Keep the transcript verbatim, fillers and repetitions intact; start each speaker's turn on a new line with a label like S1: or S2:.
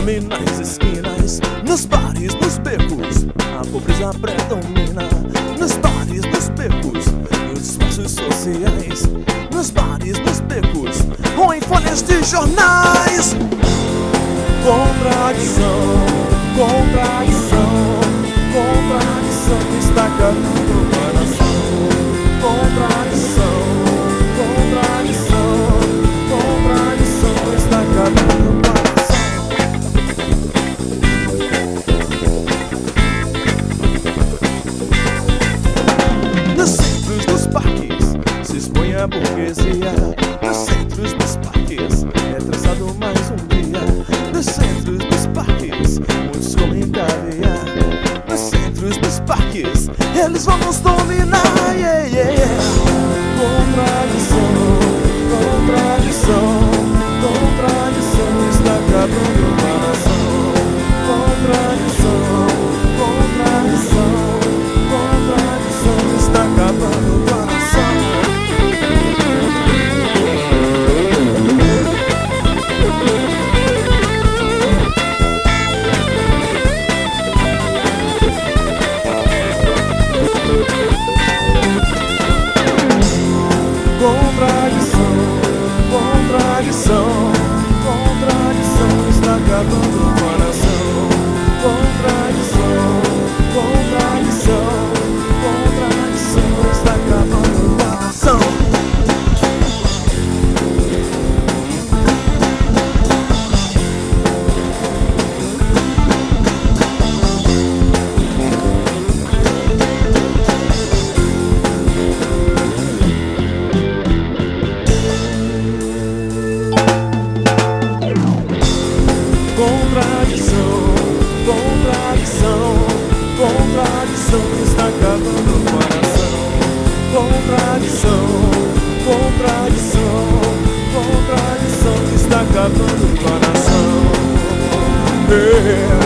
S1: Some nas esquinas, nos bares, nos becos, a pobreza predomina. Nos bares, nos becos, nos espaços sociais, nos bares, nos becos, ou em folhas de jornais. Contradição, contradição, contradição está acabando o coração. Contradição, contradição, contradição está acabando o coração. Nos centros dos parques se expõe a burguesia. Nos centros dos parques é traçado mais um dia. Nos centros dos parques muitos comem caviar. Nos centros dos parques eles vão nos dominar. Yeah, yeah, yeah. Contradição, contradição, contradição está acabando o coração. Contradição, contradição, contradição está acabando o coração. Contradição, contradição, contradição está acabando o coração. Contradição, contradição, contradição está acabando o coração. Contradição, contradição, contradição está acabando o coração. Contradição, contradição, contradição está acabando o coração. Yeah.